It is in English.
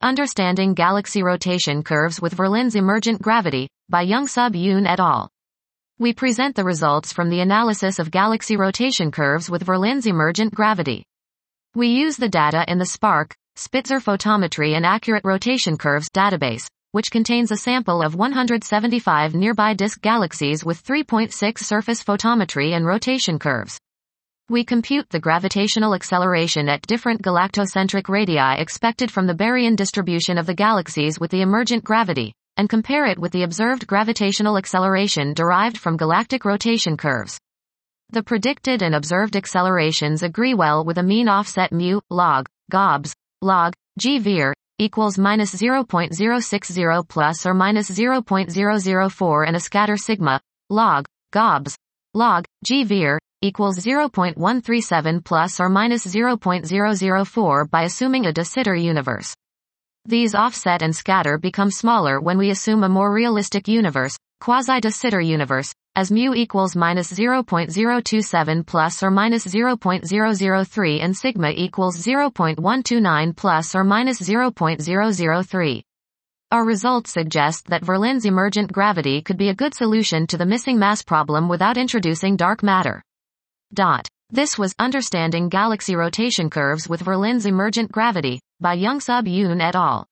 Understanding Galaxy Rotation Curves with Verlin's Emergent Gravity, by Young-Sub Yoon et al. We present the results from the analysis of galaxy rotation curves with Verlin's Emergent Gravity. We use the data in the SPARC, Spitzer Photometry and Accurate Rotation Curves database, which contains a sample of 175 nearby disk galaxies with 3.6 surface photometry and rotation curves. We compute the gravitational acceleration at different galactocentric radii expected from the baryon distribution of the galaxies with the emergent gravity, and compare it with the observed gravitational acceleration derived from galactic rotation curves. The predicted and observed accelerations agree well with a mean offset mu, log, GOBS, log, g-vir, equals minus 0.060 plus or minus 0.004 and a scatter sigma, log, GOBS, log, g-vir, equals 0.137 plus or minus 0.004 by assuming a de Sitter universe. These offset and scatter become smaller when we assume a more realistic universe, quasi-de Sitter universe, as mu equals minus 0.027 plus or minus 0.003 and sigma equals 0.129 plus or minus 0.003. Our results suggest that Verlin's emergent gravity could be a good solution to the missing mass problem without introducing dark matter. This was Understanding Galaxy Rotation Curves with Verlin's Emergent Gravity, by Young-Sub Yoon et al.